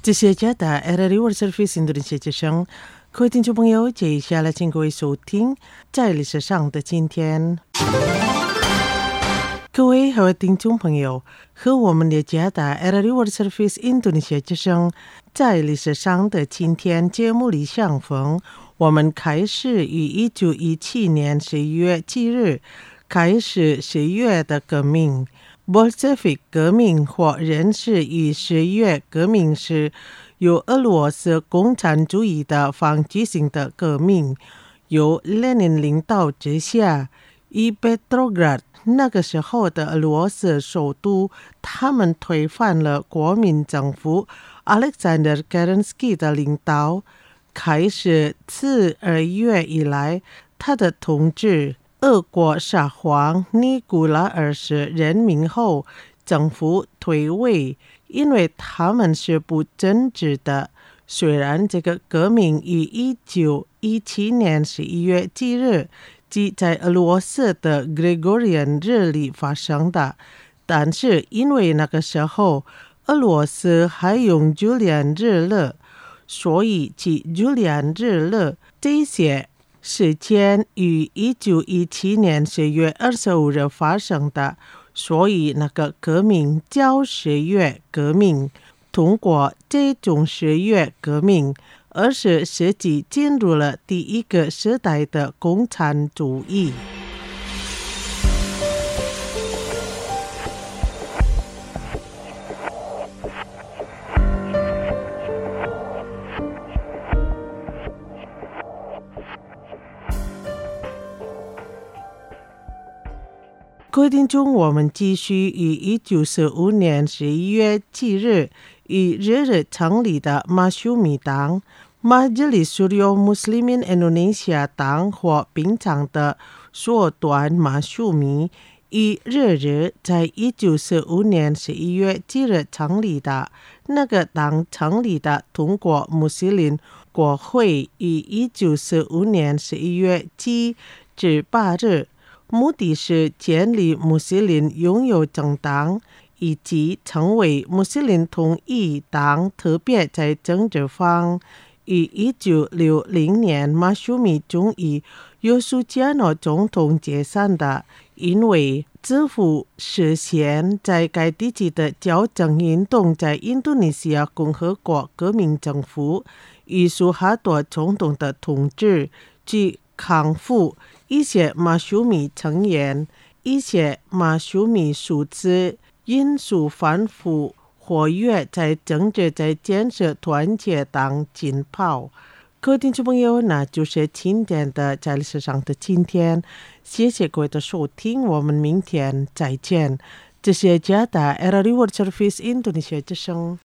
这些加的 RRI World Service Indonesia 之声，各位听众朋友，接下来请各位收听在历史上的今天。各位听众朋友，和我们的加的 RRI World Service Indonesia 之声在历史上的今天节目里相逢。我们开始于1917年11月7日开始10月的革命。Bolshevik 革命或人是与10月革命是由俄罗斯共产主义的反击性的革命，由列宁领导之下，以 Petrograd 那个时候的俄罗斯首都，他们推翻了国民政府 Alexander Kerensky 的领导。开始自2月以来，他的统治俄国沙皇尼古拉二世任命后，政府退位，因为他们是不正直的。虽然这个革命于1917年11月7日即在俄罗斯的 Gregorian 日里发生的，但是因为那个时候俄罗斯还用 Julian 日历，所以即 Julian 日历这些时间于1917年10月25日发生的，所以那个革命叫10月革命。通过这种10月革命，20世纪进入了第一个时代的共产主义。各位听众，我们继续于1945年11月7日于日成立的马修米党 Majelis Muslimin Indonesia 党或平常的缩短马修米，于日在1945年11月7日成立的。那个党成立的通过穆斯林国会于1945年11月7至8日，目的是建立穆斯林拥有政党，以及成为穆斯林统一党，特别在政治方。于1960年，马修米终于由苏加诺总统解散的，因为支付实现在该地区的矫正运动在印度尼西亚共和国革命政府与苏哈多总统的统治，去康复一些马修米成员，一些马修米组织因素反复活跃在政治在建设团结党浸泡。各位听众朋友，那就是今天的在历史上的今天，谢谢各位的收听，我们明天再见。这是加拿大 RRI World Service Indonesia 之声。